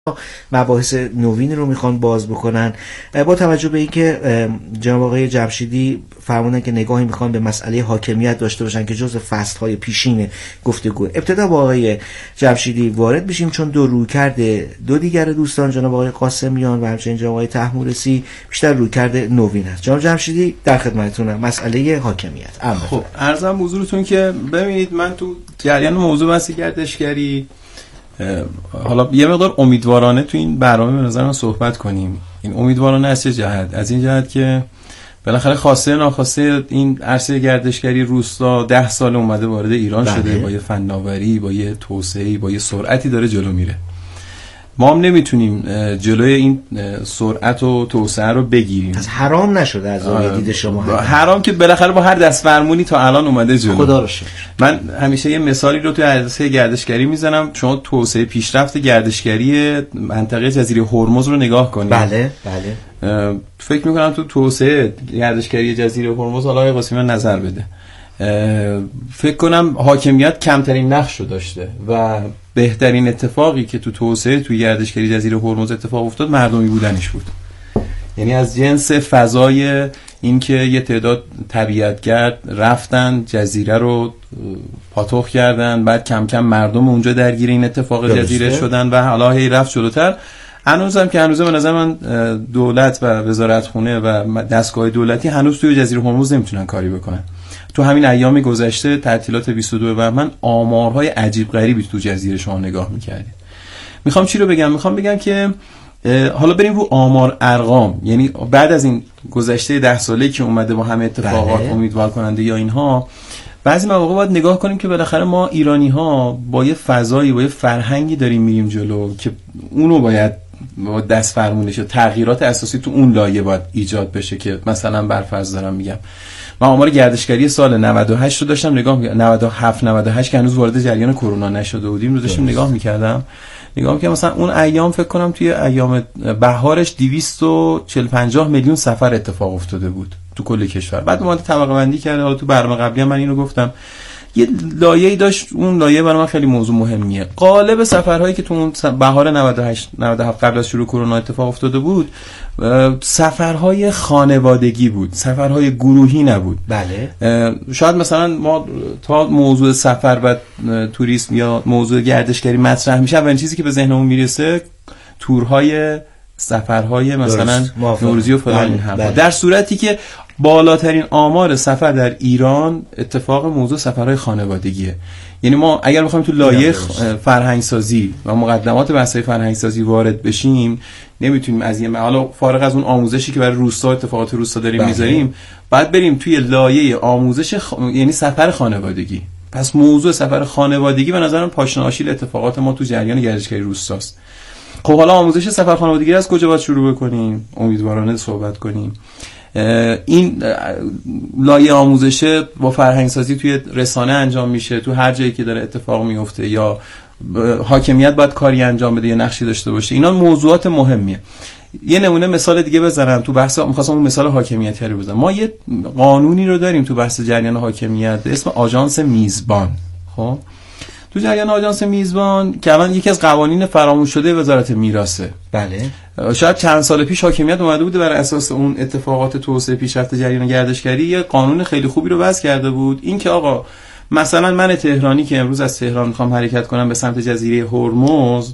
مباحث نوین رو میخوان باز بکنن. با توجه به اینکه جناب آقای جمشیدی فرمودن که نگاهی میخوان به مسئله حاکمیت داشته باشن که جزء فصل‌های پیشین گفتگو، ابتدا با آقای جمشیدی وارد بشیم چون دو رویکرد دو دیگر دوستان جناب آقای قاسمیان و همچنین جناب آقای طهمورثی بیشتر رویکرد نوین است. جناب جمشیدی در خدمتتونم. مسئله حاکمیت. خب عرضم حضورتون که ببینید من تو جریان موضوع بحث گردشگری حالا یه مقدار امیدوارانه تو این برنامه به نظر من صحبت کنیم. این امیدوارانه از چه جهت؟ از این جهت که بالاخره خواسته ناخواسته این عرصه گردشگری روستا 10 سال اومده وارد ایران شده، با یه فناوری، با یه توسعه‌ای، با یه سرعتی داره جلو میره. ما هم نمیتونیم جلوی این سرعت و توسعه رو بگیریم. از حرام نشده از دید شما؟ حرام که بالاخره با هر دست فرمونی تا الان اومده جلو. خدا رو شکر. من همیشه یه مثالی رو توی عرصه گردشگری میزنم. شما توسعه پیشرفت گردشگری منطقه جزیره هرمز رو نگاه کنید. بله. فکر میکنم تو توسعه گردشگری جزیره هرمز حالا آقای قاسمیان نظر بده. فکر کنم حاکمیت کمترین نقش رو داشته و بهترین اتفاقی که تو توسعه توی گردشگری جزیره هرمز اتفاق افتاد مردمی بودنش بود. یعنی از جنس فضای این که یه تعداد طبیعتگرد رفتن جزیره رو پاتوق کردن، بعد کم کم مردم اونجا درگیر این اتفاق جزیره شدن و حالا هی رفت جلوتر. هنوزم که هنوزه به نظر من دولت و وزارتخونه و دستگاه دولتی هنوز توی جزیره هرمز نمیتونن کاری بکنن. تو همین ایام گذشته تعطیلات 22 بهمن آمارهای عجیب غریبی تو جزیره شما نگاه می‌کردید. میخوام چی رو بگم؟ میخوام بگم که حالا بریم رو آمار ارقام، یعنی بعد از این گذشته 10 ساله که اومده با همه اتفاقات امیدوار کننده یا اینها، بعضی مواقع باید نگاه کنیم که بالاخره ما ایرانی‌ها با یه فضایی، با یه فرهنگی داریم میریم جلو که اونو باید با دست فرمونش و تغییرات اساسی تو اون لایه باید ایجاد بشه. که مثلا برفرض دارم میگم من آمار گردشگری سال 98 رو داشتم نگاه می‌کردم، 97 98 که هنوز وارد جریان کرونا نشده بودیم رو داشتم نگاه می‌کردم که مثلا اون ایام فکر کنم توی ایام بهارش 240-50 میلیون سفر اتفاق افتاده بود تو کل کشور. بعد اومد طبقه بندی کرده. حالا تو برنامه قبلی من اینو گفتم، یه لایه‌ای داشت، اون لایه برای من خیلی موضوع مهمیه. قالب سفرهایی که تو اون بهار 98 97 قبل از شروع کرونا اتفاق افتاده بود سفرهای خانوادگی بود، سفرهای گروهی نبود. بله. شاید مثلا ما تا موضوع سفر و توریسم یا موضوع گردشگری مطرح میشه اولین چیزی که به ذهنمون میرسه تورهای سفرهای مثلا نوروزی و فلان این حرفا، در صورتی که بالاترین آمار سفر در ایران اتفاق موضوع سفرهای خانوادگیه. یعنی ما اگر بخوایم تو لایه فرهنگ سازی و مقدمات بحث‌های فرهنگ سازی وارد بشیم نمیتونیم از این حالا فارغ از اون آموزشی که برای روستا اتفاقات روستا داریم میذاریم، بعد بریم توی لایه آموزش یعنی سفر خانوادگی. پس موضوع سفر خانوادگی به نظر من پاشنه آشیل اتفاقات ما تو جریان گردشگری روستاست. خب حالا آموزش سفر خانوادگی از کجا باید شروع بکنیم؟ امیدوارانه صحبت کنیم. این لایه آموزشه با فرهنگ سازی توی رسانه انجام میشه، تو هر جایی که داره اتفاق میفته، یا حاکمیت باید کاری انجام بده یا نقشی داشته باشه. اینا موضوعات مهمیه. یه نمونه مثال دیگه بزنم تو بحث، می‌خواستم اون مثال حاکمیتی رو بزنم. ما یه قانونی رو داریم تو بحث جریان حاکمیت به اسم آژانس میزبان. خب تو جریان آژانس میزبان که الان یکی از قوانین فراموش شده وزارت میراثه. بله. شاید چند سال پیش حاکمیت اومده بوده بر اساس اون اتفاقات توسعه پیشرفت جریان گردشگری یه قانون خیلی خوبی رو وضع کرده بود. این که آقا مثلا من تهرانی که امروز از تهران میخوام حرکت کنم به سمت جزیره هرمز،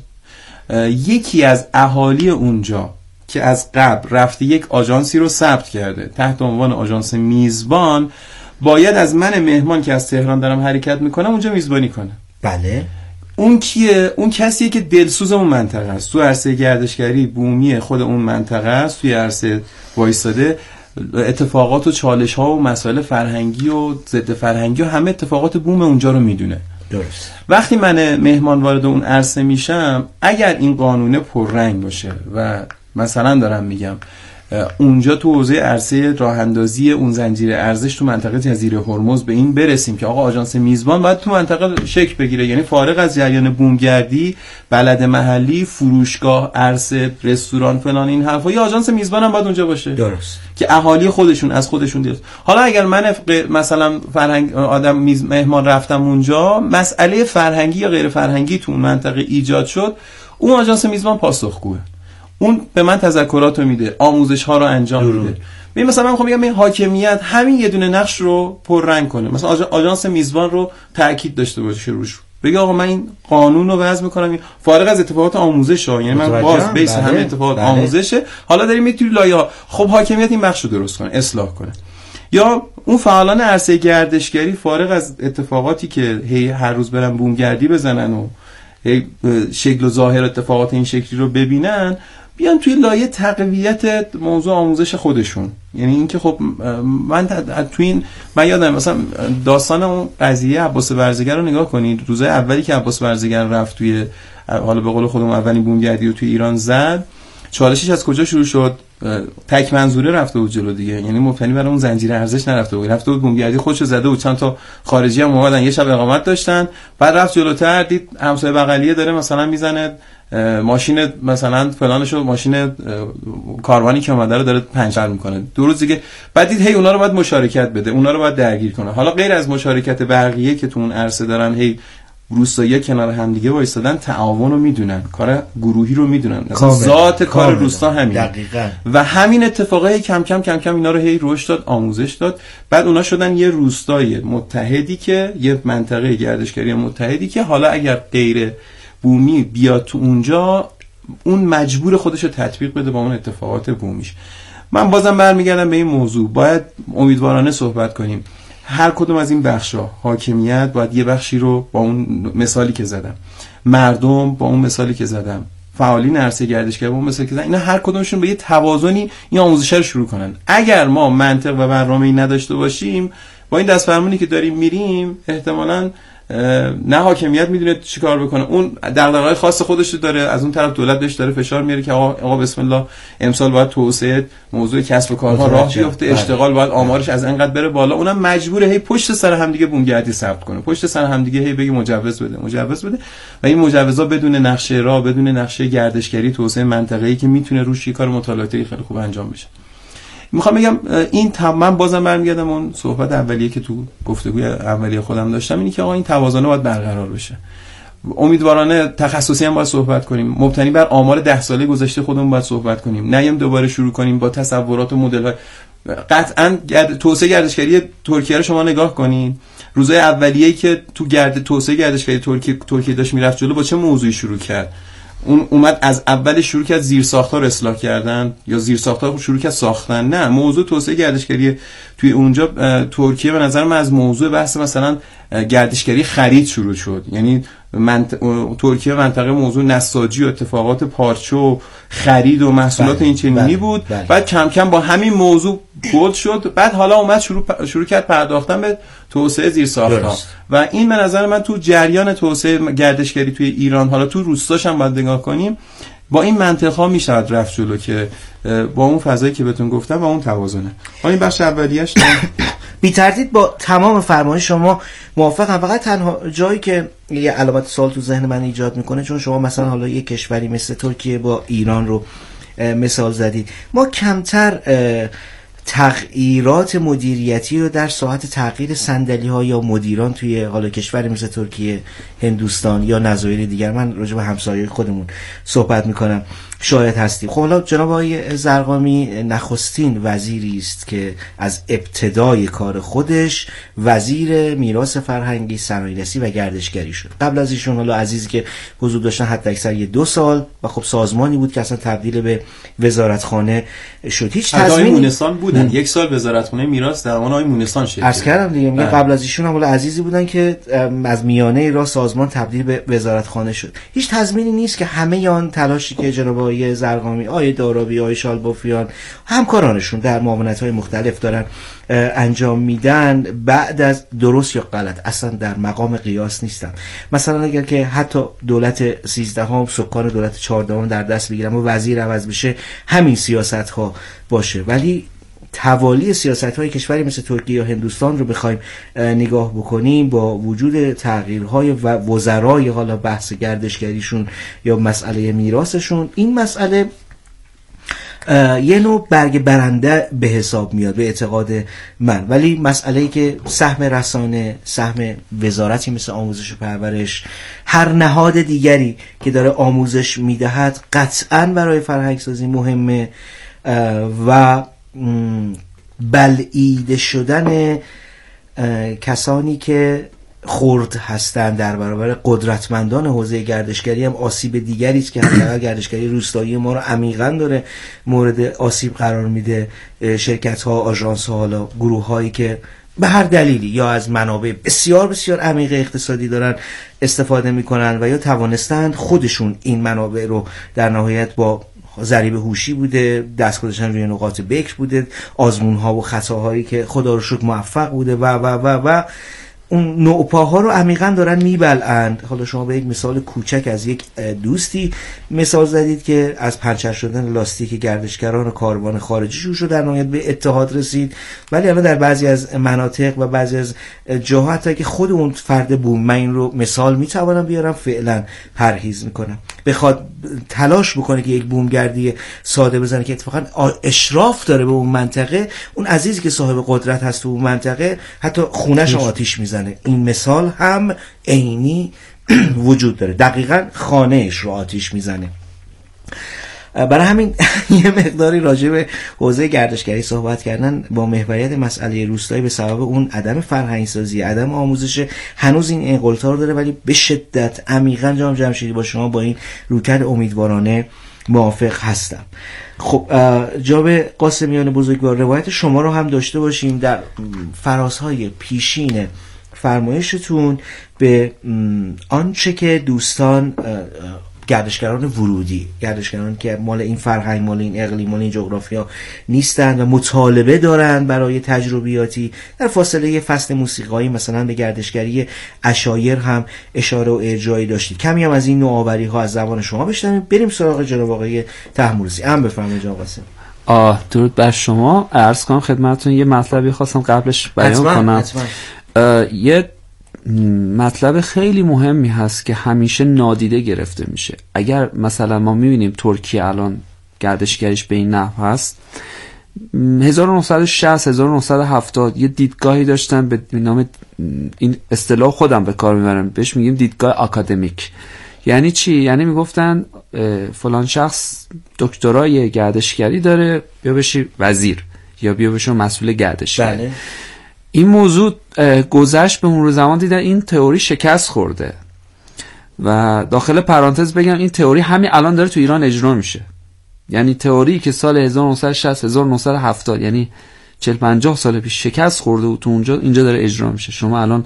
یکی از اهالی اونجا که از قبل رفته یک آژانسی رو ثبت کرده تحت عنوان آژانس میزبان، باید از من مهمان که از تهران دارم حرکت میکنم اونجا میزبانی کنه. بله. اون کیه؟ اون کسیه که دلسوز اون منطقه است، تو عرصه گردشگری بومی خود اون منطقه است، توی عرصه وایستاده، اتفاقات و چالش ها و مسائل فرهنگی و ضد فرهنگی و همه اتفاقات بوم اونجا رو میدونه. درست. وقتی من مهمان وارد اون عرصه میشم، اگر این قانون پررنگ باشه و مثلا دارم میگم اونجا تو حوزه عرصه راه اندازی اون زنجیره ارزش تو منطقه جزیره هرمز به این برسیم که آقا آژانس میزبان باید تو منطقه شکل بگیره، یعنی فارغ از جریان بومگردی، بلد محلی، فروشگاه، عرصه، رستوران فلان این حرفا، یا آژانس میزبان هم باید اونجا باشه. درست. که اهالی خودشون از خودشون دیست. حالا اگر من مثلا فرهنگ مهمان رفتم اونجا، مسئله فرهنگی یا غیر فرهنگی تو اون منطقه ایجاد شد، اون آژانس میزبان پاسخگوه، اون به من تذکراتو میده، آموزش ها رو انجام میده. ببین مثلا من میخوام بگم این حاکمیت همین یه دونه نقش رو پررنگ کنه، مثلا آژانس میزبان رو تاکید داشته باشه روش، بگه آقا من این قانون رو وضع میکنم فارغ از اتفاقات آموزش ها، یعنی من باز بیس همه اتفاقات آموزشه، حالا داریم میتونی لایه‌ها. خب حاکمیت این بخش رو درست کنه، اصلاح کنه. یا اون فعالان عرصه گردشگری فارغ از اتفاقاتی که هر روز برن بومگردی بزنن و شکل و ظاهر اتفاقات این شکلی رو ببینن، بیان توی لایه تقویت موضوع آموزش خودشون. یعنی اینکه خب من یادم مثلا داستان اون قضیه عباس برزگر رو نگاه کنید. روزای اولی که عباس برزگر رفت توی، حالا به قول خودمون اولین بومگردی رو توی ایران زد، چالشش از کجا شروع شد؟ تک منظوره رفته بود جلو دیگه، یعنی مبتنی بر اون زنجیره ارزش نرفته بود، رفته بود بومگردی خودشو زده بود، چند تا خارجی هم اومدن یه شب اقامت داشتن، بعد رفت جلوتر دید همسایه بغلیه داره مثلا میزنه ماشین مثلا فلانشو، ماشین کاروانی که اومده رو داره پنچر میکنه، 2 روز دیگه بعد دید هی اونا رو باید مشارکت بده، اونا رو باید درگیر کنه. حالا غیر از مشارکت بقیه که تو اون عرصه دارن هی روستایی کنار همدیگه وایسادن، تعاون رو میدونن، کار گروهی رو میدونن، ذات کار روستا همین دقیقاً. و همین اتفاقای کم کم اینا رو هی رشد داد، آموزش داد، بعد اونا شدن یه روستای متحدی که یه منطقه گردشگری متحدی که حالا اگر غیر بومی بیاد تو اونجا، اون مجبور خودش رو تطبیق بده با اون اتفاقات بومیش. من بازم برمیگردم به این موضوع، باید امیدوارانه صحبت کنیم. هر کدوم از این بخشا، حاکمیت باید یه بخشی رو با اون مثالی که زدم، مردم با اون مثالی که زدم، فعالین عرصه گردشگری با اون مثالی که زدم، اینا هر کدومشون به یه توازنی این آموزش رو شروع کنن. اگر ما منطق و برنامه‌ای نداشته باشیم، با این دستفرمانی که داریم میریم، احتمالاً نه حاکمیت میدونه چیکار بکنه، اون دغدغه‌های خاص خودش رو داره، از اون طرف دولت بهش داره فشار میاره که آقا بسم الله امسال باید توسعه موضوع کسب و کارها راه بیفته، اشتغال باید آمارش از اینقدر بره بالا، اونم مجبوره هی پشت سر هم دیگه بومگردی ثبت کنه، پشت سر هم دیگه هی بگه مجوز بده و این مجوزا بدون نقشه راه، بدون نقشه گردشگری توسعه منطقه‌ای که میتونه روش کار مطالعاتی خیلی خوب انجام بشه. میخوام بگم این من بازم برمیگردم اون صحبت اولیه که تو گفتگوی اولیه خودم داشتم، اینی که آقا این توازن باید برقرار بشه. امیدوارانه تخصصی هم باید صحبت کنیم، مبتنی بر آمار 10 ساله گذشته خودمون باید صحبت کنیم، نیم دوباره شروع کنیم با تصورات و مدل‌های. قطعاً توسعه گردشگری ترکیه رو شما نگاه کنین، روزای اولیه‌ای که تو توسعه گردشگری ترکیه داشت میرفت جلو، با چه موضوعی شروع کرد؟ اون اومد از اول شروع کرد زیرساخت‌ها رو اصلاح کردن یا زیرساخت‌ها رو شروع کرد ساختن؟ نه، موضوع توسعه گردشگری توی اونجا ترکیه به نظر من از موضوع بحث مثلا گردشگری خرید شروع شد. یعنی ترکیه منطقه موضوع نساجی و اتفاقات پارچه و خرید و محصولات این چنینی بود. بعد کم کم با همین موضوع بود شد، بعد حالا اومد شروع کرد پرداختن به توسعه زیرساخت‌ها و این به نظر من تو جریان توسعه گردشگری توی ایران، حالا تو روستاش هم باید نگاه کنیم، با این منطقه میشه رفت جلو که با اون فضایی که بهتون گفتم و اون توازنه. این بخش اولیه‌اش بی تردید با تمام فرمایش شما موافقم. فقط تنها جایی که یه علامت سوال تو ذهن من ایجاد میکنه، چون شما مثلا حالا یه کشوری مثل ترکیه با ایران رو مثال زدید، ما کمتر تغییرات مدیریتی رو در ساحت تغییر صندلی‌ها یا مدیران توی حالا کشوری مثل ترکیه، هندوستان یا نظایر دیگر، من راجع به همسایه خودمون صحبت میکنم، شاید هستیم. خب حالا جناب آقای زرقامی نخستین وزیری است که از ابتدای کار خودش وزیر میراث فرهنگی، صنایع‌رسی و گردشگری شد. قبل از ایشون حالا عزیزی که حضور داشتن حتی اکثر 2 سال و خب سازمانی بود که اصلا تبدیل به وزارتخانه شد. هیچ تضمینی مونسان بودن 1 سال وزارتخانه میراث در زمان آقای مونسان شد. عرض کردم دیگه، میگه قبل از ایشون هم حالا عزیزی بودن که از میانه راه سازمان تبدیل به وزارتخانه شد. هیچ تضمینی نیست که همه آن تلاشی که جناب آقای زرقامی، آقای دارابی، آقای شالبافیان همکارانشون در معاونت‌های مختلف دارن انجام میدن بعد از درست یا غلط اصلا در مقام قیاس نیستن. مثلا اگر که حتی دولت 13 سکان دولت 14 در دست بگیرن و وزیر عوض بشه، همین سیاست ها باشه، ولی توالی سیاست‌های کشوری مثل ترکیه یا هندوستان رو بخوایم نگاه بکنیم، با وجود تغییرهای و وزرای حالا بحث گردشگریشون یا مسئله میراثشون، این مسئله یه نوع برگ برنده به حساب میاد به اعتقاد من. ولی مسئله‌ای که سهم رسانه، سهم وزارتی مثل آموزش و پرورش، هر نهاد دیگری که داره آموزش میدهد قطعاً برای فرهنگسازی مهمه و بلعیده شدن کسانی که خرد هستند در برابر قدرتمندان حوزه گردشگری هم آسیب دیگری است که حداقل گردشگری روستایی ما رو عمیقاً داره مورد آسیب قرار میده. شرکت‌ها، آژانس‌ها، حالا گروه‌هایی که به هر دلیلی یا از منابع بسیار بسیار عمیق اقتصادی دارن استفاده میکنن و یا توانستند خودشون این منابع رو در نهایت با ضریب هوشی بوده، دست گذاشتن روی نقاط بکر بوده، آزمون‌ها و خطاهایی که خدا رو شکر موفق بوده و اون نوپاها رو عمیقاً دارن میبلعند. حالا شما به یک مثال کوچک از یک دوستی مثال زدید که از پنچر شدن لاستیک گردشگران و کاروان خارجی شروع شد، در نهایت به اتحاد رسید. ولی الان در بعضی از مناطق و بعضی از جاها حتی که خود اون فرد بوم، من این رو مثال میتوانم بیارم، فعلا پرهیز میکنم، بخواد تلاش بکنه که یک بومگردی ساده بزنه که اتفاقا اشراف داره به اون منطقه، اون عزیزی که صاحب قدرت هست تو اون منطقه حتی خونش آتیش میزنه. این مثال هم عینی وجود داره، دقیقاً خانهش رو آتیش میزنه. برای همین یه مقداری راجع به حوزه گردشگری صحبت کردن با محوریت مسئله روستایی به سبب اون عدم فرهنگسازی، عدم آموزش، هنوز این انقلطار داره. ولی به شدت عمیقاً جناب جمشیدی با شما با این رویکرد امیدوارانه موافق هستم. خب جناب قاسمیان بزرگوار، روایت شما رو هم داشته باشیم در فرازهای پیشین فرمایشتون به آنچه که دوستان گردشگران ورودی، گردشگران که مال این فرهنگ، مال این اقلیم، مال این جغرافیا نیستند و مطالبه دارند برای تجربیاتی، در فاصله فصل موسیقایی مثلا به گردشگری عشایر هم اشاره و ارجاعی داشتید. کمی هم از این نوآوری ها از زبان شما بشنویم، بریم سراغ جناب آقای طهمورثی. بفرمایید جناب قاسم. درود بر شما. عرض کنم خدمتتون یه مطلبی خواستم قبلش بیان کنم. یه مطلب خیلی مهمی هست که همیشه نادیده گرفته میشه. اگر مثلا ما میبینیم ترکیه الان گردشگریش به این نحو هست، 1960 1970 یه دیدگاهی داشتن به نام، این اصطلاح خودم به کار میبرم، بهش میگیم دیدگاه آکادمیک. یعنی چی؟ یعنی میگفتن فلان شخص دکترای گردشگری داره، بیا بشی وزیر یا بیا بشی مسئول گردشگری. بله. این موضوع گذشت، به مرور زمان دیدن این تئوری شکست خورده و داخل پرانتز بگم این تئوری همین الان داره تو ایران اجرا میشه. یعنی تئوری که سال 1960 1970 یعنی 40-50 سال پیش شکست خورده و تو اونجا اینجا داره اجرا میشه. شما الان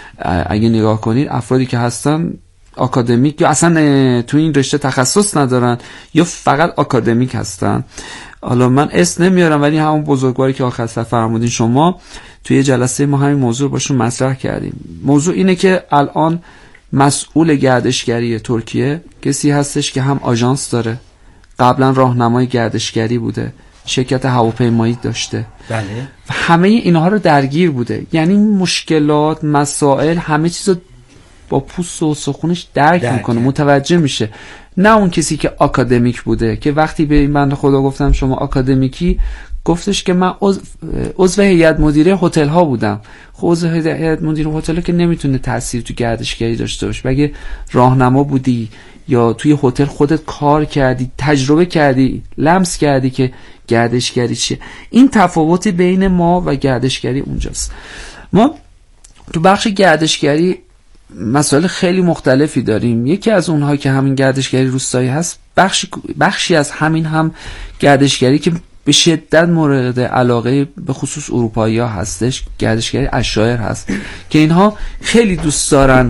اگه نگاه کنید افرادی که هستن آکادمیک یا اصلا تو این رشته تخصص ندارن یا فقط آکادمیک هستن. حالا من اسم نمیارم ولی همون بزرگواری که آخر سر فرمودین شما، توی جلسه ما همین موضوع باشون مطرح کردیم. موضوع اینه که الان مسئول گردشگری ترکیه کسی هستش که هم آژانس داره، قبلا راهنمای گردشگری بوده، شرکت هواپیمایی داشته، بله، و همه اینها رو درگیر بوده. یعنی مسائل، مسائل همه چیزو با پوست و سخونش درک میکنه، متوجه میشه. نه اون کسی که آکادمیک بوده که وقتی به این بنده خدا گفتم شما آکادمیکی، گفتش که من عضو هیئت مدیره هتل ها بودم. خب عضو هیئت مدیره هتل ها که نمیتونه تأثیر تو گردشگری داشته باشه. مگه راهنما بودی یا توی هتل خودت کار کردی، تجربه کردی، لمس کردی که گردشگری چیه؟ این تفاوت بین ما و گردشگری اونجاست. ما تو بخش گردشگری مسائل خیلی مختلفی داریم. یکی از اونها که همین گردشگری روستایی هست، بخشی از همین هم گردشگری که به شدت مورد علاقه به خصوص اروپایی ها هستش، گردشگری عشایر هست که اینها خیلی دوست دارن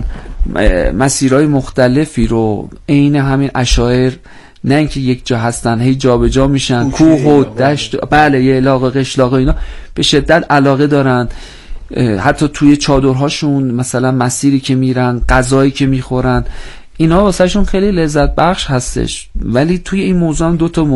مسیرهای مختلفی رو عین همین عشایر، نه اینکه یک جا هستن هی جا به جا میشن، کوه و دشت، بله، یه علاقه قشلاق، اینا به شدت علاقه دارن. حتی توی چادرهاشون مثلا مسیری که میرن، غذایی که میخورن، اینا واسه شون خیلی لذت بخش هستش. ولی توی این موضوع هم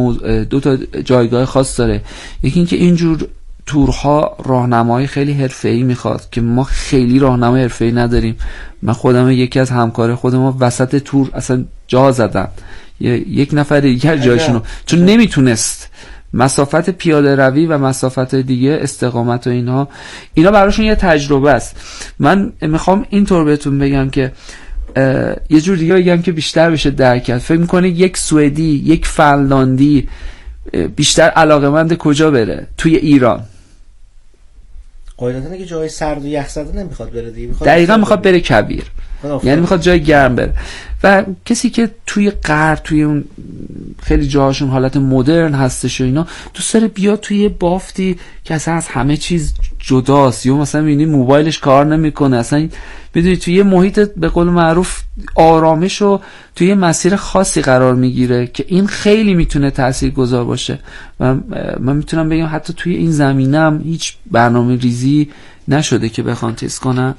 دو تا جایگاه خاص داره. یکی این که اینجور تورها راهنمایی خیلی حرفه‌ای میخواد که ما خیلی راهنمای حرفه‌ای نداریم. من خودم یکی از همکار خودم وسط تور اصلا جا زدم، یک نفر دیگر جایشونو، چون نمیتونست مسافت پیاده روی و مسافت دیگه استقامت و اینا براشون یه تجربه است. من میخوام اینطور بهتون بگم که یه جور دیگه بگم که بیشتر بشه درک کرد. فکر میکنه یک سوئدی، یک فنلاندی بیشتر علاقه‌مند کجا بره؟ توی ایران. قاعدتاً که جای سرد و یخ زده نمیخواد بره دیگه، دقیقاً میخواد بره کویر، یعنی میخواد جای گرم بره. و کسی که توی غرب، توی اون خیلی جاهاشون حالت مدرن هستش و اینا، دوست داره بیاد توی بافتی که اصلا از همه چیز جداست. یا مثلا میبینی موبایلش کار نمیکنه، اصلا میدونی توی یه محیط به قول معروف آرامش و توی یه مسیر خاصی قرار میگیره که این خیلی میتونه تاثیرگذار باشه. و من میتونم بگم حتی توی این زمینه هم هیچ برنامه ریزی نشده که بخوان تست کنن.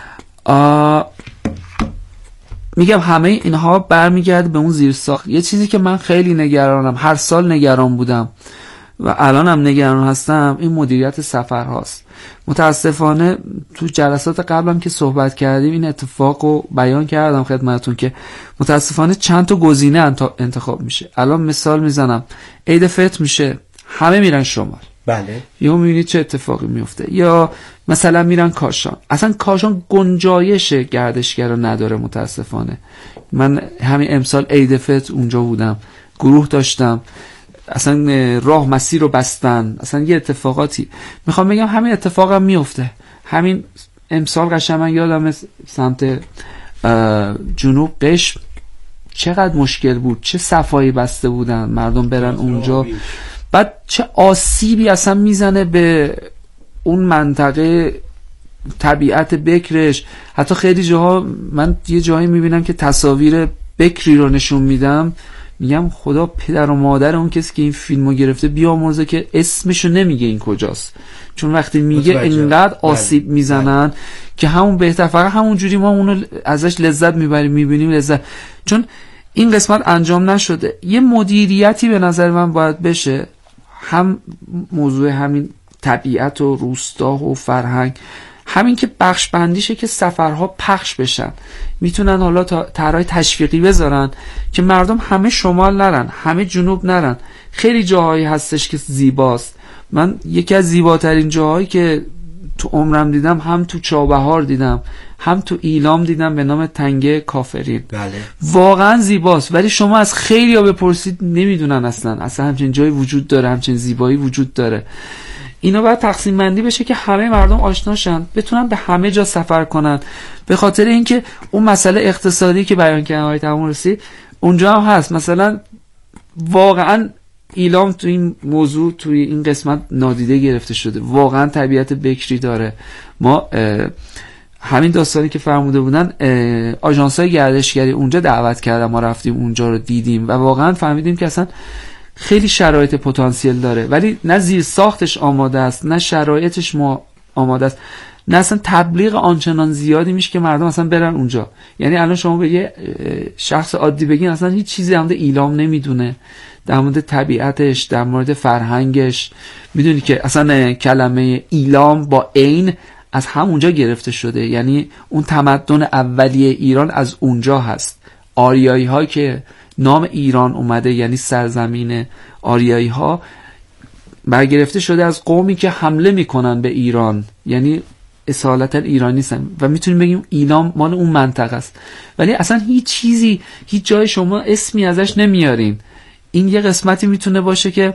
میگم همه اینها برمیگرده به اون زیرساخت. یه چیزی که من خیلی نگرانم، هر سال نگران بودم و الانم نگران هستم، این مدیریت سفر هاست. متاسفانه تو جلسات قبلم که صحبت کردیم این اتفاق رو بیان کردم خدمتتون که متاسفانه چند تا گزینه انتخاب میشه. الان مثال میزنم، عید فطر میشه، همه میرن شمال، بله، یا میبینید چه اتفاقی میفته. یا مثلا میرن کاشان، اصلا کاشان گنجایش گردشگر رو نداره متاسفانه. من همین امسال عید فطر اونجا بودم، گروه داشتم، اصلا راه مسیر رو بستن، اصلا یه اتفاقاتی. میخوام بگم همین اتفاق هم میفته. همین امسال قشنگ من یادم سمت جنوب قشم چقدر مشکل بود، چه صفایی بسته بودن مردم برن اونجا، بعد چه آسیبی اصلا میزنه به اون منطقه، طبیعت بکرش. حتی خیلی جاها من یه جایی میبینم که تصاویر بکری رو نشون میدم، میگم خدا پدر و مادر اون کسی که این فیلمو گرفته بیامرزه که اسمشو نمیگه این کجاست، چون وقتی میگه اینقدر آسیب میزنن که همون بهتر، فقط همون جوری ما اونو ازش لذت میبریم، میبینیم لذت. چون این قسمت انجام نشده. یه مدیریتی به نظر من باید بشه، هم موضوع همین طبیعت و روستا و فرهنگ، همین که بخش بندیشه که سفرها پخش بشن. میتونن حالا طرحهای تشویقی بذارن که مردم همه شمال نرن، همه جنوب نرن. خیلی جاهایی هستش که زیباست. من یکی از زیباترین جاهایی که تو عمرم دیدم، هم تو چابهار دیدم، هم تو ایلام دیدم، به نام تنگه کافرین. بله. واقعا زیباست، ولی شما از خیلی ها بپرسید نمیدونن اصلا همچین جایی وجود داره، همچین زیبایی وجود داره. اینا باید تقسیم بندی بشه که همه مردم آشناشن، بتونن به همه جا سفر کنن. به خاطر اینکه اون مسئله اقتصادی که بیان کردن آقای تمامرسی اونجا هم هست. مثلا واقعا ایلام تو این موضوع، توی این قسمت نادیده گرفته شده. واقعا طبیعت بکری داره. ما همین داستانی که فرموده بودن، آژانس‌های گردشگری اونجا دعوت کردن، ما رفتیم اونجا رو دیدیم و واقعا فهمیدیم که اصلا خیلی شرایط پتانسیل داره، ولی نه زیر ساختش آماده است، نه شرایطش آماده است، نه اصلا تبلیغ آنچنان زیادی میشه که مردم اصلا برن اونجا. یعنی الان شما به یه شخص عادی بگین اصلا هیچ چیزی در مورد ایلام نمیدونه، در مورد طبیعتش، در مورد فرهنگش. میدونی که اصلا کلمه ایلام با عین از همونجا گرفته شده، یعنی اون تمدن اولیه ایران از اونجا هست. آریایی ها که نام ایران اومده، یعنی سرزمین آریایی ها، برگرفته شده از قومی که حمله میکنن به ایران، یعنی اصالتا ایرانی هستن و میتونیم بگیم ایلام مال اون منطقه است. ولی اصلا هیچ چیزی، هیچ جای شما اسمی ازش نمیارین. این یه قسمتی میتونه باشه که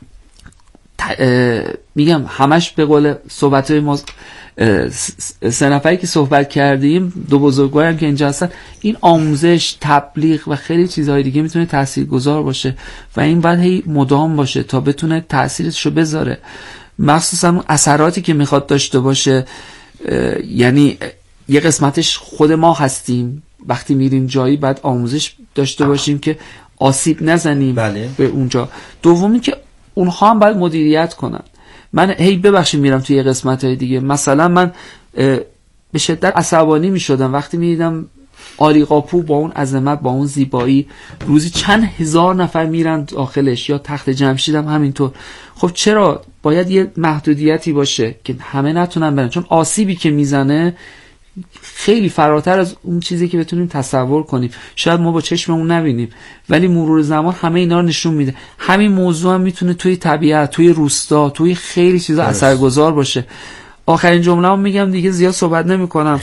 میگم همش به قول صحبت‌های ما سه نفری که صحبت کردیم، دو بزرگوار هم که اینجا هستن، این آموزش، تبلیغ و خیلی چیزهای دیگه میتونه تاثیرگذار باشه و این باید هی مدام باشه تا بتونه تاثیرشو بذاره، مخصوصا اون اثراتی که میخواد داشته باشه. یعنی یه قسمتش خود ما هستیم، وقتی میریم جایی باید آموزش داشته باشیم که آسیب نزنیم. بله. به اونجا. دومی که اونها هم باید مدیریت کنن. من هی ببخشید میرم توی قسمت‌های دیگه، مثلا من به شدت عصبانی میشدم وقتی میدیدم آلیقاپو با اون عظمت، با اون زیبایی، روزی چند هزار نفر میرن داخلش، یا تخت جمشید هم همینطور. خب چرا باید یه محدودیتی باشه که همه نتونن برن؟ چون آسیبی که میزنه خیلی فراتر از اون چیزی که بتونیم تصور کنیم، شاید ما با چشممون نبینیم، ولی مرور زمان همه اینا رو نشون میده. همین موضوع هم میتونه توی طبیعت، توی روستا، توی خیلی چیزا اثرگذار باشه. آخرین جمله‌ام میگم دیگه، زیاد صحبت نمی‌کنم.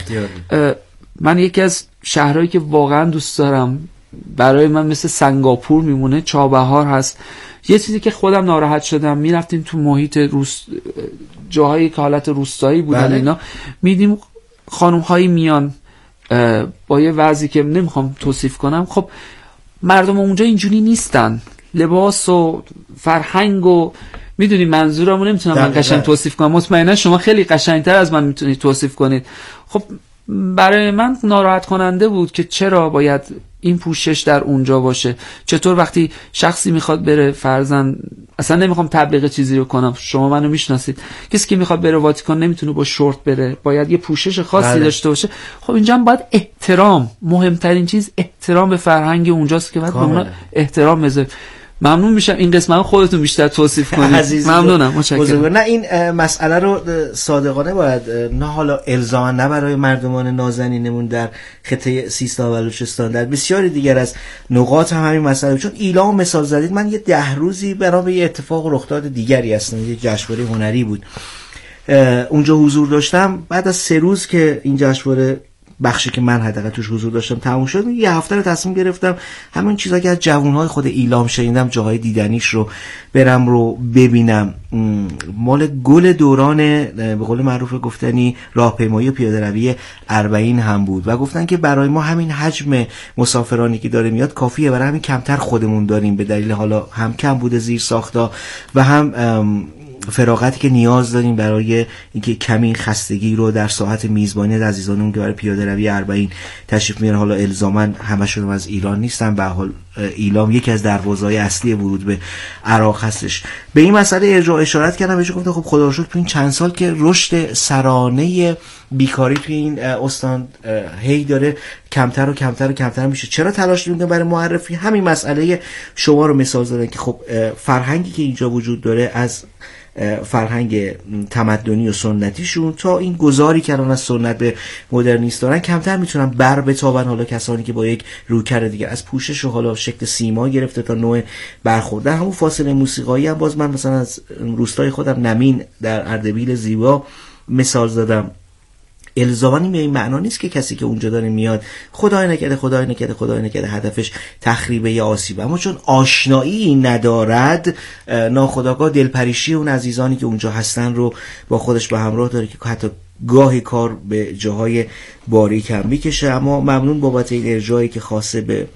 من یکی از شهرهایی که واقعا دوست دارم، برای من مثل سنگاپور میمونه، چابهار هست. یه چیزی که خودم ناراحت شدم، میرفتیم تو محیط جاهایی که حالت روستایی بودن، اینا میدیم خانم‌هایی میان با یه وضعی که نمیخوام توصیف کنم. خب مردم اونجا اینجوری نیستن، لباس و فرهنگ و میدونی منظورمو نمیتونم من قشنگ توصیف کنم، مطمئنا شما خیلی قشنگتر از من میتونید توصیف کنید. خب برای من ناراحت کننده بود که چرا باید این پوشش در اونجا باشه. چطور وقتی شخصی میخواد بره، فرضاً اصلا نمیخوام تبلیغ چیزی رو کنم، شما منو میشناسید، کسی که میخواد بره واتیکان نمیتونه با شورت بره، باید یه پوشش خاصی داشته باشه. خب اینجا هم باید احترام، مهمترین چیز احترام به فرهنگ اونجاست که باید به اون احترام بذارید. ممنون میشم این قسمت خودتون بیشتر توصیف کنید. ممنونم، متشکرم. نه این مسئله رو صادقانه باید، نه حالا الزاما نه برای مردمان نازنینمون در خطه سیستان و بلوچستان، در بسیاری دیگر از نقاط هم همین مسئله. چون ایلام مثال زدید، من یه 10 روزی برام یه اتفاق و رخداد دیگری هستم، یه جشنواره هنری بود اونجا حضور داشتم. بعد از 3 روز که این جشنواره بخشی که من حداقل توش حضور داشتم تموم شد، یه هفته رو تصمیم گرفتم همین چیزا که از جوانهای خود ایلام شنیدم، جاهای دیدنیش رو برم رو ببینم. مال گل دوران به قول معروف گفتنی راهپیمایی و پیاده‌روی اربعین هم بود و گفتن که برای ما همین حجم مسافرانی که داره میاد کافیه، برای همین کمتر خودمون داریم، به دلیل حالا هم کم بوده زیر ساختا و هم فراغتی که نیاز داریم برای اینکه کمی خستگی رو در ساعت میزبانی عزیزانمون که برای پیاده روی اربعین تشریف میارن، حالا الزاما همشون از ایران نیستن، به حال ایلام یکی از دروازه‌های اصلی ورود به عراق هستش. به این مسئله اشارت کردم، بهش گفتم خب خدا رو شکر تو این چند سال که رشد سرانه بیکاری توی این استان هی داره کمتر و کمتر و کمتر میشه. چرا تلاش میکنه برای معرفی؟ همین مسئله شما رو مثال زدن که خب فرهنگی که اینجا وجود داره، از فرهنگ تمدنی و سنتیشون تا این گذاری که الان از سنت به مدرنیست دارن، کمتر میتونن بر بتابن. حالا کسانی که با یک رویکرد دیگه از پوشش و حالا شکل سیما گرفته تا نوع برخورد، همون فاصله موسیقایی هم باز من مثلا از روستای خودم نمین در اردبیل زیبا مثال زدم. الزاما به این معنا نیست که کسی که اونجا داره میاد خدای نکرده هدفش تخریب یا آسیب، اما چون آشنایی ندارد ناخودآگاه دلپریشی اون عزیزانی که اونجا هستن رو با خودش به همراه داره که حتی گاهی کار به جاهای باریک هم میکشه. اما ممنون بابت این ارجاعی که خاصه به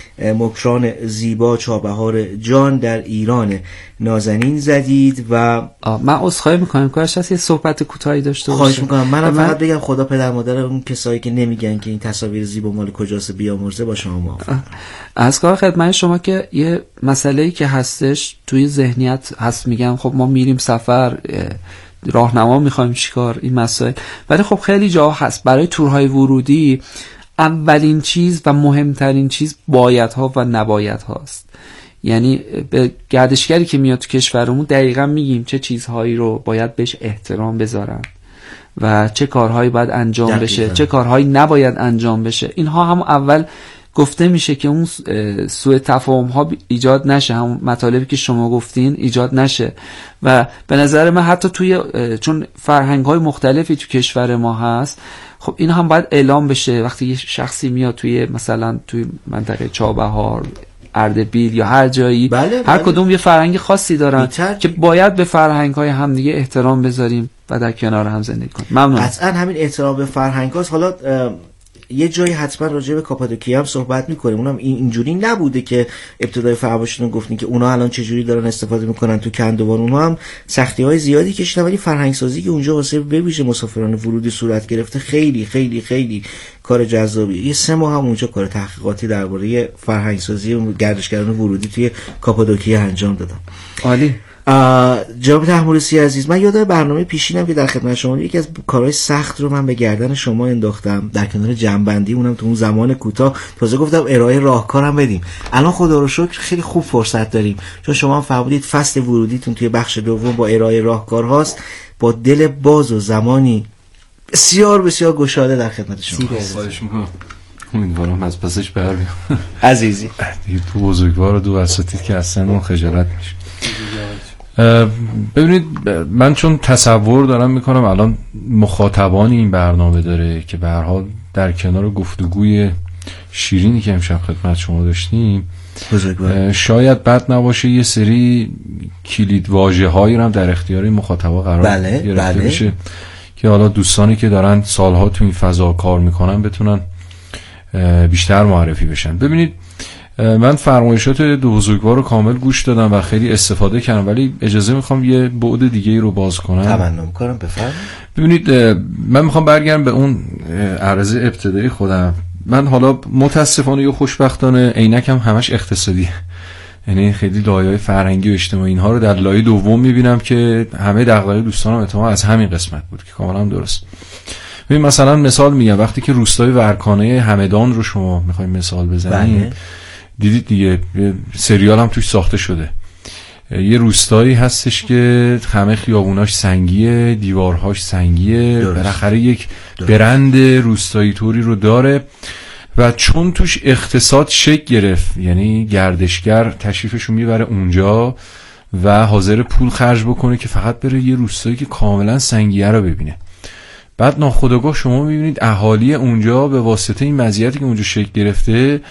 مکران زیبا چابهار جان در ایران نازنین زدید و من عذرخواهی میکنم کارش هست یه صحبت کوتاهی داشته خواهش میکنم. منم فقط بگم خدا پدر مادر اون کسایی که نمیگن که این تصاویر زیبا مال کجاست بیامرزه با شما موافقم. از کار خدمت شما که یه مسئله‌ای که هستش توی ذهنیت هست، میگم خب ما میریم سفر، راهنما میخوایم چیکار، این مسائل، ولی خب خیلی جا هست برای تورهای ورودی اولین چیز و مهمترین چیز بایدها و نبایدها است. یعنی به گردشگری که میاد تو کشورمون دقیقا میگیم چه چیزهایی رو باید بهش احترام بذارن و چه کارهایی باید انجام بشه، چه کارهایی نباید انجام بشه. اینها هم اول گفته میشه که اون سوء تفاهم ها ایجاد نشه، همون مطالبی که شما گفتین ایجاد نشه. و به نظر من حتی توی چون فرهنگ های مختلفی تو کشور ما هست، خب این هم باید اعلام بشه. وقتی یه شخصی میاد توی مثلا توی منطقه چابهار، اردبیل یا هر جایی، هر کدوم یه فرهنگ خاصی دارن که باید به فرهنگ های هم دیگه احترام بذاریم و در کنار هم زندگی کنیم. ممنون. قطعا همین احترام به فرهنگ هاست. حالا یه جایی حتما راجع به کاپادوکیا هم صحبت می‌کنیم. اونم اینجوری نبوده که ابتدای فرمایشتون گفتین که اونا الان چه جوری دارن استفاده می‌کنن تو کندوان. اونها هم سختی‌های زیادی کشیدن، ولی فرهنگ سازی که اونجا واسه به ویژه مسافران ورودی صورت گرفته خیلی خیلی خیلی کار جذابیه. یه 3 ماه هم اونجا کار تحقیقاتی درباره فرهنگ سازی و گردشگران ورودی توی کاپادوکیا انجام دادم. عالی. جناب طهمورثی عزیز، من یادم برنامه پیشینم که در خدمت شما یکی از کارهای سخت رو من به گردن شما انداختم در کنار جمع‌بندی، اونم تو اون زمان کوتاه. تازه گفتم ارائه راهکارم بدیم. الان خدا رو شکر خیلی خوب فرصت داریم، چون شما فرمودید فصل ورودیتون توی بخش دوم با ارائه راهکار هاست. با دل باز و زمانی بسیار بسیار گشاده در خدمت شما. خواهش میکنم. امیدوارم از پسش بر بیام. عزیزی تو بزرگوار و دو اساتید که اصلا اون خجالت میشه. ببینید من چون تصور دارم میکنم الان مخاطبانی این برنامه داره که به هر حال در کنار گفتگوی شیرینی که امشب خدمت شما داشتیم شاید بد نباشه یه سری کلید واژه هایی رو هم در اختیار مخاطبا قرار گرفته بشه که حالا دوستانی که دارن سالها تو این فضا کار میکنن بتونن بیشتر معرفی بشن. ببینید من فرمایشات دو بزرگوار رو کامل گوش دادم و خیلی استفاده کردم، ولی اجازه میخوام یه بعد دیگه ای رو باز کنم. تمنا میکنم، بفرمایید. ببینید من میخوام برگردم به اون عرض ابتدایی خودم. من حالا متاسفانه یا خوشبختانه عینکم همش اقتصادیه، یعنی خیلی لایه‌های فرهنگی و اجتماعی اینها رو در لایه دوم میبینم که همه دغدغه دوستانم احتمالاً از همین قسمت بود که کاملا درست. ببین مثلا مثال میگم، وقتی که روستای ورکانه همدان رو شما میخوایم مثال بزنید، دیدید دیگه سریال هم توش ساخته شده. یه روستایی هستش که همه خیابوناش سنگیه، دیوارهاش سنگیه، بالاخره یک برند روستایی توری رو داره و چون توش اقتصاد شکل گرفت، یعنی گردشگر تشریفشو میبره اونجا و حاضر پول خرج بکنه که فقط بره یه روستایی که کاملا سنگیه رو ببینه. بعد ناخودآگاه شما میبینید اهالی اونجا به واسطه این مزیتی که اونجا شکل گرفته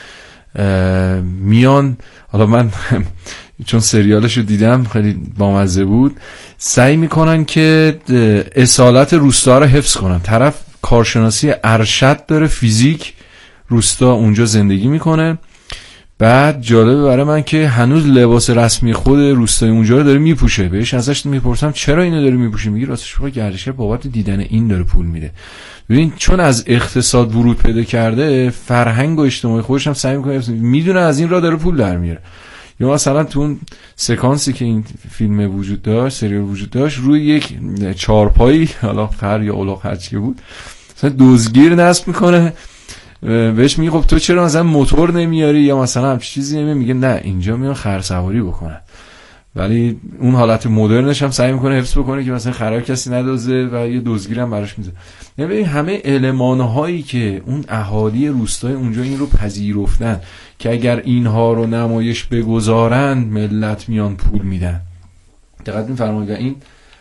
میان، حالا من چون سریالشو دیدم خیلی بامزه بود، سعی میکنن که اصالت روستا رو حفظ کنن. طرف کارشناسی ارشد داره، فیزیک، روستا اونجا زندگی میکنه. بعد جالبه برای من که هنوز لباس رسمی خود روستای اونجا رو داره میپوشه. بهش ازش میپرسم چرا اینو داره میپوشه، میگه راستش بخوای گردشگر بابت دیدن این داره پول میده. ببین چون از اقتصاد ورود پیدا کرده، فرهنگ و اجتماعی خودش هم سعی میکنه، میدونه از این راه داره پول در میاره. یا مثلا تو اون سکانسی که این فیلم وجود داشت، سریال وجود داشت، روی یک چارپایی، حالا خر یا الاغ هر چی بود، مثلا دزدگیر نصب میکنه، بهش میگه خب تو چرا مثلا موتور نمیاری یا مثلا همچین چیزی نمیاری، میگه نه اینجا میان خرسواری بکنن. ولی اون حالت مدرنش هم سعی میکنه حفظ بکنه که مثلا خراب کسی ندزده و یه دزدگیر هم براش میذاره. یعنی همه المان‌هایی که اون اهالی روستای اونجا این رو پذیرفتن که اگر اینها رو نمایش بگذارن ملت میان پول میدن. دقت می‌فرمایید، این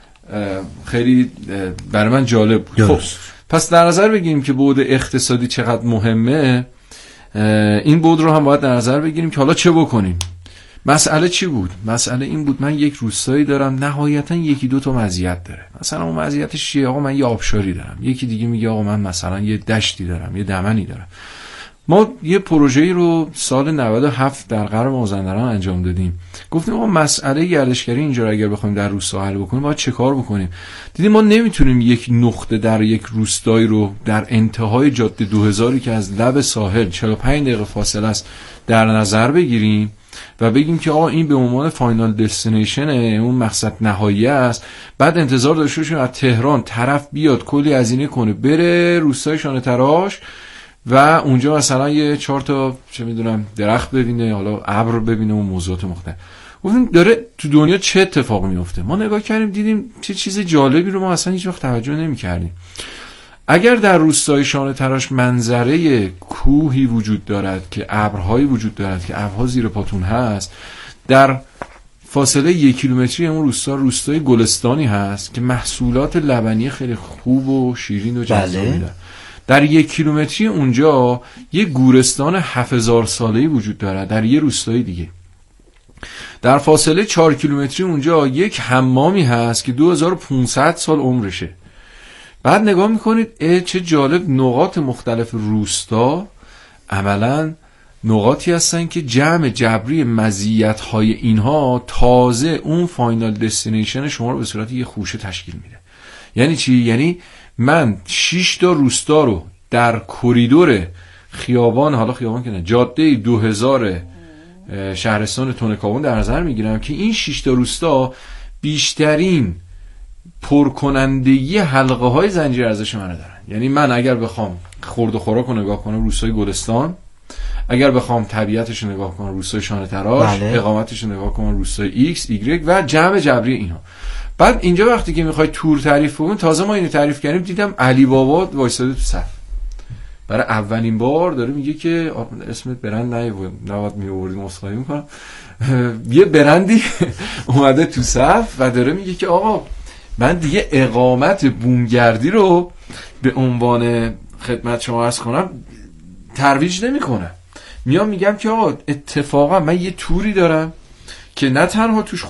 خیلی برای من جالب بود. خب پس در نظر بگیریم که بعد اقتصادی چقدر مهمه، این بعد رو هم باید در نظر بگیریم که حالا چه بکنیم. مسئله چی بود؟ مسئله این بود من یک روستایی دارم، نهایتا یکی دو تا مزیت داره. مثلا اون مزیتش چیه؟ آقا من یه آبشاری دارم، یکی دیگه میگه آقا من مثلا یه دشتی دارم، یه دمنی دارم. ما یه پروژه‌ای رو سال 97 در قرن مازندران انجام دادیم. گفتیم آقا مسئله گردشگری اینجا رو اگر بخوایم در روستا حل بکنیم باید چه کار بکنیم؟ دیدیم ما نمیتونیم یک نقطه در یک روستایی رو در انتهای جاده 2000 که از لب ساحل 45 دقیقه فاصله است در نظر بگیریم و بگیم که آقا این به عنوان فاینال دستینیشن، اون مقصد نهایی است. بعد انتظار داشته باشیم از تهران طرف بیاد کلی هزینه کنه بره روستای شانه تراش و اونجا مثلا یه 4 تا چه میدونم درخت ببینه، حالا ابر ببینه و موضوعات مختلف. گفتیم داره تو دنیا چه اتفاقی میفته؟ ما نگاه کردیم دیدیم چه چیز جالبی رو ما اصلا هیچ وقت توجه نمی‌کردیم. اگر در روستای شانه تراش منظره کوهی وجود دارد که ابرهایی وجود دارد که ابرها زیر پاتون هست، در فاصله 1 کیلومتری اون روستای گلستانی هست که محصولات لبنی خیلی خوب و شیرین و جذابی داره. در 1 کیلومتری اونجا یه گورستان 7000 ساله‌ای وجود دارد در یه روستای دیگه. در فاصله 4 کیلومتری اونجا یک حمامی هست که 2500 سال عمرشه. بعد نگاه میکنید چه جالب، نقاط مختلف روستا عملاً نقاطی هستن که جمع جبری مزیت‌های اینها تازه اون فاینال دستینیشن شما رو به صورت یه خوشه تشکیل میده. یعنی چی؟ یعنی من 6 تا روستا رو در کریدور خیابان، حالا خیابان که نه، جاده 2000 شهرستان تونکاون در نظر میگیرم که این 6 تا روستا بیشترین پرکنندگی حلقه های زنجیره ارزش منو دارن. یعنی من اگر بخوام خورد و خوراک رو نگاه کنم، روستای گلستان اگر بخوام طبیعتش رو نگاه کنم روستای شانه تراش، بله. اقامتش رو نگاه کنم روستای ایکس ایگرگ و جمع جبری اینا. بعد اینجا وقتی که میخوای تور تعریف کنیم، تازه ما اینو تعریف کردیم دیدم علی بابا وایساده تو صف برای اولین بار داره میگه که اسمت برند نباید میوردیم، مسخره میکنم، یه برندی اومده تو صف و داره میگه که آقا من دیگه اقامت بومگردی رو به عنوان خدمت شما عرض کنم ترویج نمی کنم، میام میگم که آقا اتفاقا من یه توری دارم که نه تنها توش